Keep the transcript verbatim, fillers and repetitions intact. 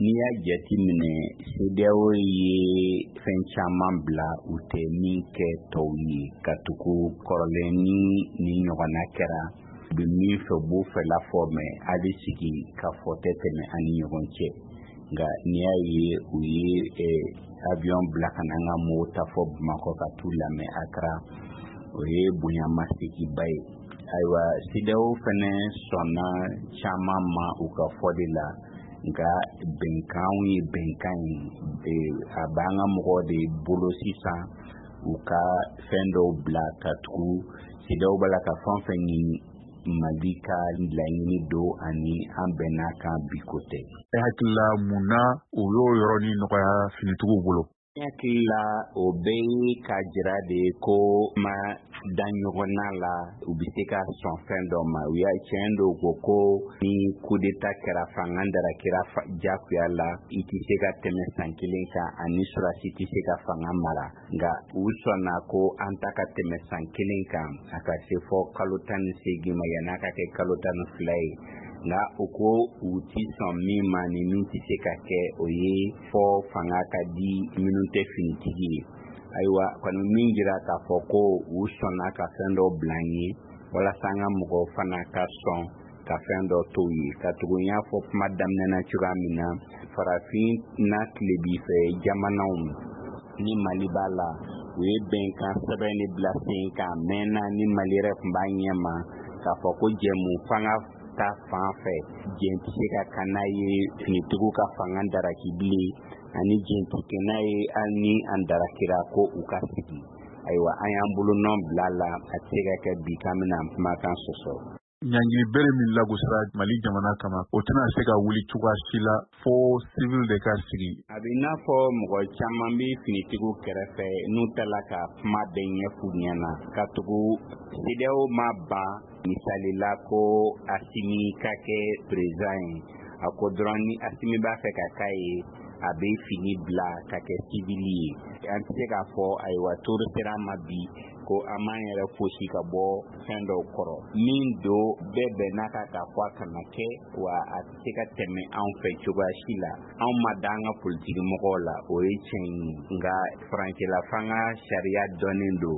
n'i y'a jateminɛ C E D E A O ye fɛn caman bila u tɛ min kɛ tɔw ye ka tugu kɔrɔlen ni ni ɲɔgɔnna kɛra u bɛ min fɛ b'o fɛla fɔ mɛ hali sigi ka fɔ tɛ tɛmɛ ani ɲɔgɔn cɛ nka n'i y'a ye u ye avion bila ka n'an ka mɔgɔw ta fɔ Bamakɔ ka t'u lamɛn Accra o ye bonyamasegin ba ye ayiwa C E D E A O fɛnɛ sɔnna caman ma u ka fɔli la nka bɛnkanw ye bɛnkan ye a b'an ka mɔgɔ de bolo sisan u ka fɛn dɔw bila ka tugu C E D E A O b'a la ka fɛn fɛn ɲini Mali ka laɲini don ani an bɛnna kan bi ko tɛ. E hakilila mun na o y'o yɔrɔnin nɔgɔya finitigiw bolo? Ne hakili la o bɛɛ ye ka jira de ko ma da ɲɔgɔnna la u bɛ se ka sɔn fɛn dɔ ma u y'a tiɲɛ dɔw ko ko ni coup d'État kɛra fanga dara kɛra jagoya la i tɛ se ka tɛmɛ san kelen kan ani surasi tɛ se ka fanga mara nka u sɔnna ko an ta ka tɛmɛ san kelen kan a ka se fɔ kalo tan ni seegin ma yan'a ka kɛ kalo tan ni fila ye nka u ko u ti sɔn min ma ni min tɛ se ka kɛ o ye fɔ fanga ka di minnu tɛ finitigi ye ayiwa kɔni min jira k'a fɔ ko u sɔnna ka fɛn dɔ bila an ye walasa an ka mɔgɔw fana ka sɔn ka fɛn dɔ to ye ka tugu n y'a fɔ kuma daminɛ na cogoya min na farafin n'a tilebinfɛ jamanaw ni Mali b'a la u ye bɛnkan sɛbɛn de bila sen kan mɛnna ni Mali yɛrɛ tun b'a ɲɛma k'a fɔ ko jɛmu fanga ta fan fɛ jɛn tɛ se ka kan n'a ye finitigiw ka fanga daraki bilen ani jɛn tɛ kɛ n'a ye hali ni an darakira ko u ka sigi ayiwa an y'an bolonɔ bila la a tɛ se ka kɛ bi k'an bɛna an kumakan sɔsɔ. Ɲangili bere min lagosira Mali jamana kama o tɛna se ka wuli cogoya si la fo civil de ka sigi. A bɛ n'a fɔ mɔgɔ caman bɛ finitigiw kɛrɛfɛ n'u tala ka kuma bɛɛ ɲɛf'u ɲɛna ka tugu C E D E A O ma ban misali la ko Asimi ka kɛ président ye a ko dɔrɔn ni Asimi b'a fɛ ka k'a ye a bɛ fini bila ka kɛ civili ye an tɛ se k'a fɔ ayiwa toro sera ma bi ko an m'an yɛrɛ fosi ka bɔ fɛn dɔw kɔrɔ min don bɛɛ bɛnna ka k'a fɔ a kana kɛ wa a tɛ se ka tɛmɛ anw fɛ cogoya si la anw ma da an ka politiki mɔgɔw la o ye tiɲɛ ye nka farancɛla fanga sariya dɔnnen don